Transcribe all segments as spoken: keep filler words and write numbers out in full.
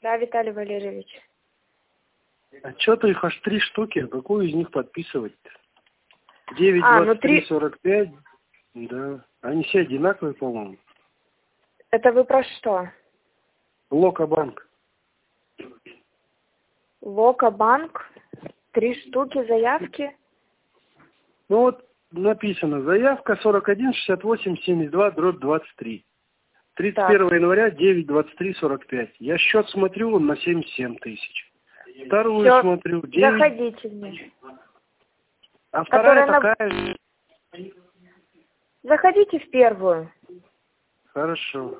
Да, Виталий Валерьевич. А что-то их аж три штуки, а какую из них подписывать-то? девять А, ну двадцать три три... сорок пять, да. Они все одинаковые, по-моему. Это вы про что? Локобанк. Локобанк. Три штуки заявки. Ну вот написано, заявка сорок один шестьдесят восемь семьдесят два дробь двадцать три. тридцать первого января девять двадцать три сорок пять. Я счет смотрю, он на семьдесят семь тысяч. Вторую Всё, смотрю, девять. заходите мне. А вторая Которая такая на... же. Заходите в первую. Хорошо.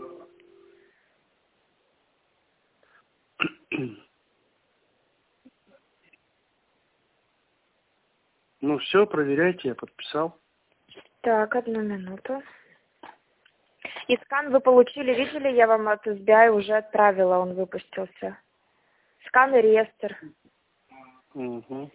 Ну все, проверяйте, я подписал. Так, одну минуту. И скан вы получили, видели, я вам от эс би ай уже отправила, он выпустился. Скан и реестр. Угу.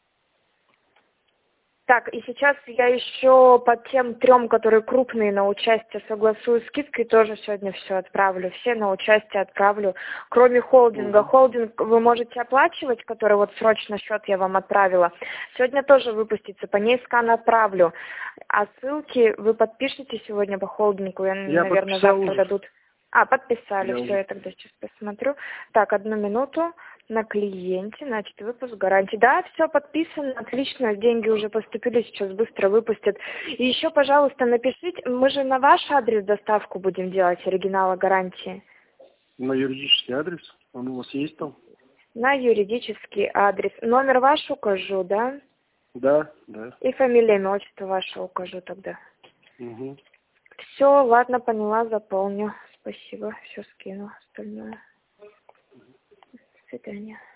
Так, и сейчас я еще по тем трем, которые крупные на участие, согласую с скидкой, тоже сегодня все отправлю. Все на участие отправлю, кроме холдинга. Угу. Холдинг вы можете оплачивать, который вот срочно счет я вам отправила. Сегодня тоже выпустится, по ней скан отправлю. А ссылки вы подпишите сегодня по холдингу, я, Я наверное, подписал завтра уже. дадут. А, подписали, Я все, уже. я тогда сейчас посмотрю. Так, одну минуту. На клиенте, значит, выпуск гарантии. Да, все подписано, отлично, деньги уже поступили, сейчас быстро выпустят. И еще, пожалуйста, напишите, мы же на ваш адрес доставку будем делать, оригинала гарантии. На юридический адрес? Он у вас есть там? На юридический адрес. Номер ваш укажу, да? Да, да. И фамилия, имя, отчество ваше укажу тогда. Угу. Все, ладно, поняла, заполню. Спасибо, все скину остальное. До свидания.